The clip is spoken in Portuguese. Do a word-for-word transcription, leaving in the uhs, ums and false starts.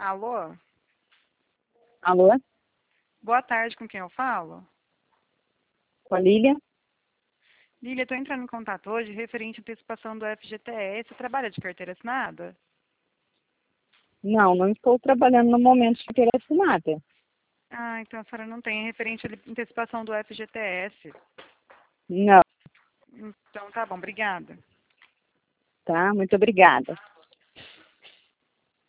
Alô? Alô? Boa tarde, com quem eu falo? Com a Lília? Lília, estou entrando em contato hoje referente à antecipação do F G T S. Você trabalha de carteira assinada? Não, não estou trabalhando no momento de carteira assinada. Ah, então a senhora não tem referente à antecipação do F G T S. Não, Então tá bom, obrigada. tá? Muito obrigada.